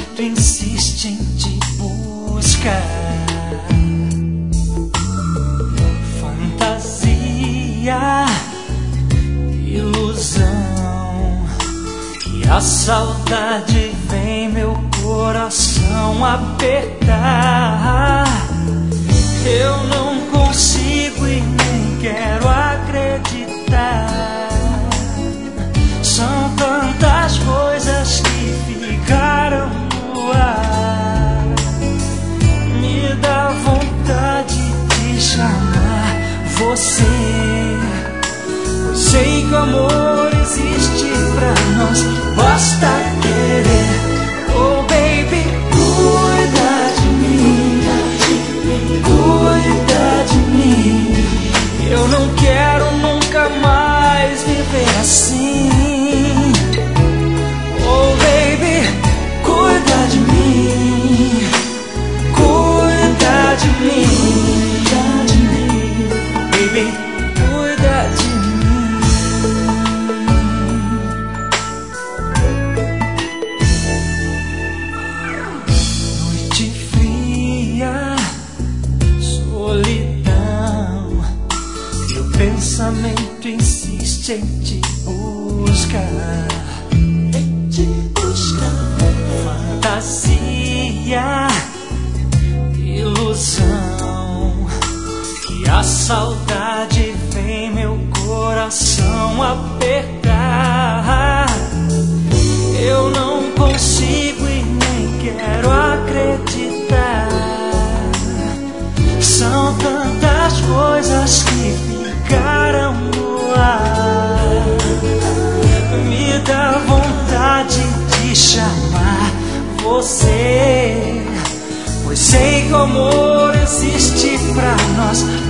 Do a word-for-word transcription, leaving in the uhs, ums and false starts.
pensamento insiste em te buscar. Fantasia, ilusão, e a saudade vem meu coração apertar. Eu não consigo e nem quero acreditar. São tantas coisas que ficaram no ar. Me dá vontade de chamar você, pois sei que o amor existe pra nós, basta querer. Oh baby, cuida de mim, cuida de mim. Eu não quero nunca mais viver assim. Oh baby, cuida de mim, cuida de mim, cuida de mim. Baby, cuida de mim. Noite fria, solidão, meu pensamento insiste em te buscar. Fantasia, ilusão, e a saudade vem meu coração apertar. Eu não consigo e nem quero acreditar. São tantas coisas que ficaram no ar. Me dá vontade de chamar você, pois sei que o amor existe pra nós,